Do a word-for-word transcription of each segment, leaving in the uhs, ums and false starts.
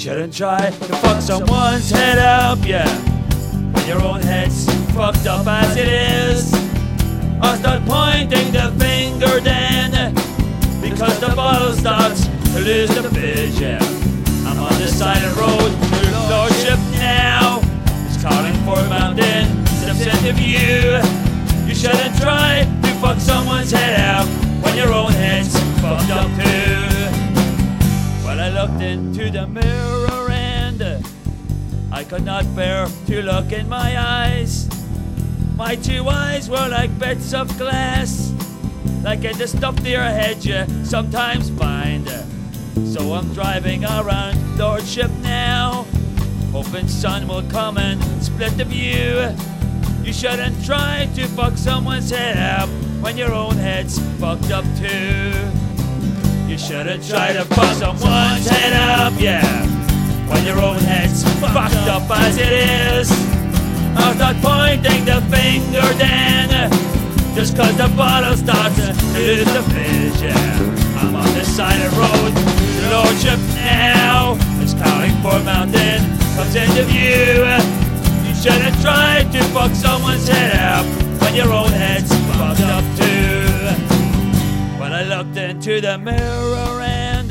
shouldn't try to fuck someone's head up, yeah, when your own head's fucked up as it is. Or start pointing the finger then, because the bottle starts to lose the fizz, yeah. I'm on the side of the road, your lordship now is calling for a mountain, steps into view. You shouldn't try to fuck someone's head out when your own head's fucked up too. Well, I looked into the mirror and I could not bear to look in my eyes. My two eyes were like bits of glass, like in the stuff to your head you sometimes find. So I'm driving around lordship now, hoping sun will come and split the view. You shouldn't try to fuck someone's head up when your own head's fucked up too. You shouldn't try to fuck someone's head up, yeah, when your own head's fucked up as it is. I'll start pointing the finger then, just cause the bottle starts to lose the fizz, yeah. I'm on the side of the road, the lordship now is calling for a mountain, comes into view. You shouldn't try to fuck someone's head up when your own head's fucked up too. When I looked into the mirror and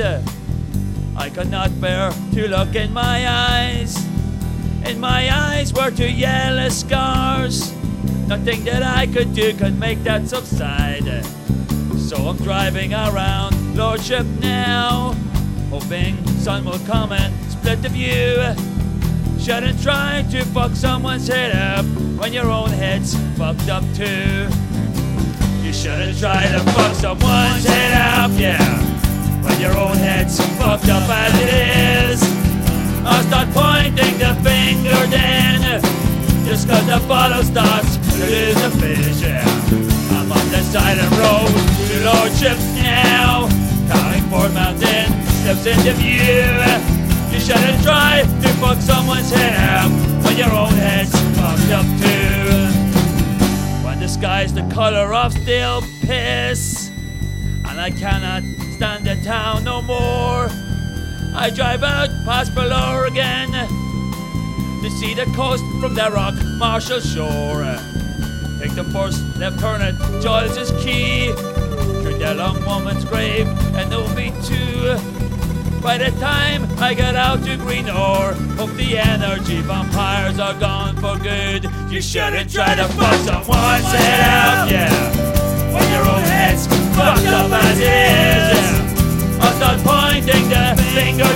I could not bear to look in my eyes. In my eyes were two yellow scars. Nothing that I could do could make that subside. So I'm driving around lordship now, hoping sun will come and split the view. Shouldn't try to fuck someone's head up when your own head's fucked up too. You shouldn't try to fuck someone's head up, yeah, when your own head's fucked up as it is. I'll start pointing the finger then, just cause the bottle starts to lose the fizz, yeah. I'm on the side of the road, the lordship now, calling for a mountain, steps into view. You shouldn't try to fuck someone's head up when your own head's fucked up too. When the sky's the color of stale piss and I cannot stand the town no more, I drive out past Pearl again to see the coast from the Rock Marshall shore. Take the first left turn at Giles's Quay, through the long woman's grave and O B two. By the time I get out to Greenore, hope the energy vampires are gone for good. You shouldn't try to fuck someone's head out, yeah, when your own head's fucked up as it is, yeah. I'll start pointing the finger